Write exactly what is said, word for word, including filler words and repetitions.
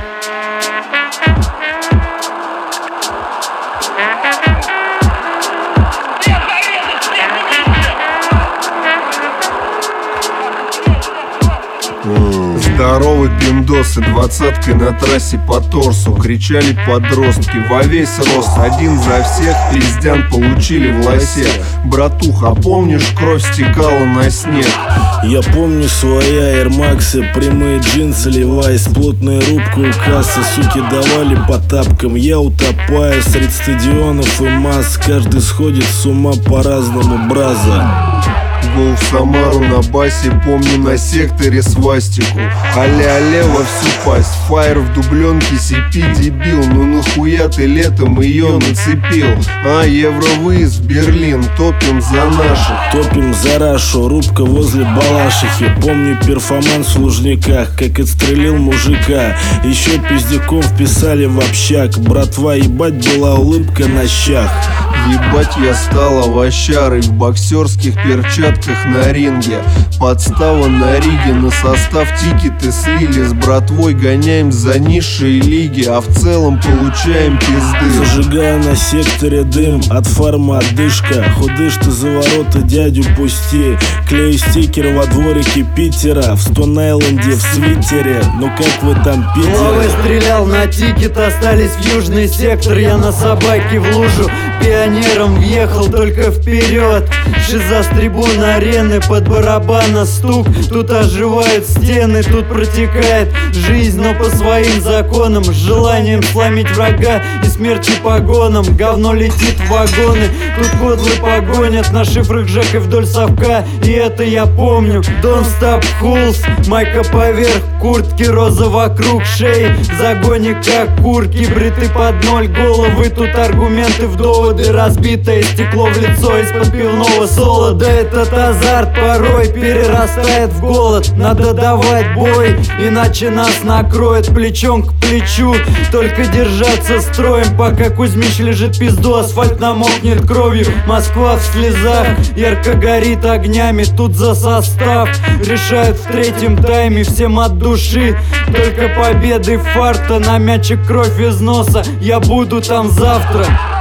Здоровый пиндосы, двадцаткой на трассе по торсу. Кричали подростки во весь рост. Один за всех, пиздян получили в лосе. Братуха, помнишь, кровь стекала на снег? Я помню свои Air Max, прямые джинсы, Levi's, плотная рубка у кассы. Суки давали по тапкам, я утопаю среди стадионов и масс. Каждый сходит с ума по-разному, браза. Гол в Самару на басе, помню на секторе свастику. Але-але во всю пасть, фаер в дубленке, сипи, дебил. Ну нахуя ты летом ее нацепил? А, евровыезд в Берлин, топим за наших. Топим за Рашу, рубка возле Балашихи. Помню перформанс в Лужниках, как отстрелил мужика. Еще пиздяком вписали в общак. Братва, ебать, была улыбка на щах. Ебать, я стал овощарой в боксерских перчатках на ринге. Подстава на Риге, на состав тикеты слили. С братвой гоняем за низшие лиги, а в целом получаем пизды. Зажигаю на секторе дым, от фарма отдышка. Худышь ты за ворота, дядю пусти. Клею стикер во дворике Питера, в Стоун-Айленде в свитере. Ну как вы там, Питер? Лавой стрелял на тикет, остались в южный сектор. Я на собаке в лужу пионером въехал только вперед. Шиза с трибун арены, под барабана стук. Тут оживают стены, тут протекает жизнь, но по своим законам. С желанием сломить врага и смерти погонам. Говно летит в вагоны, тут кодлы погонят на шифрах Жека вдоль совка. И это я помню. Don't stop fools, майка поверх куртки, роза вокруг шеи. В загоне как курки, бриты под ноль головы. Тут аргументы в доводы, разбитое стекло в лицо из-под пивного солода. Этот азарт порой перерастает в голод. Надо давать бой, иначе нас накроет плечом к плечу. Только держаться строем, пока Кузьмич лежит пизду. Асфальт намокнет кровью, Москва в слезах, ярко горит огнями. Тут за состав решают в третьем тайме всем от души. Только победы фарта, на мячик кровь из носа. Я буду там завтра.